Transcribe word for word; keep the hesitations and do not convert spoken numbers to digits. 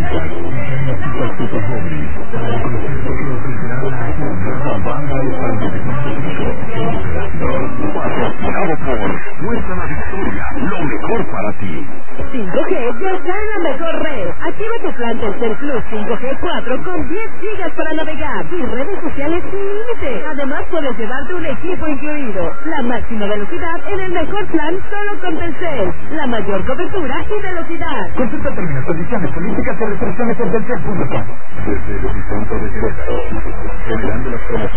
Patrocinado por Nuestra La Victoria, lo mejor para ti. cinco G ya está en la mejor red. Activa tu plan Telcel Plus cinco G cuatro con diez gigas para navegar y redes sociales sin límite. Además puedes llevarte un equipo incluido. La máxima velocidad en el mejor plan solo con Telcel. La mayor cobertura y velocidad. Consulta términos, condiciones, políticas y restricciones en telcel punto com. Desde el horizonte de generando las promociones.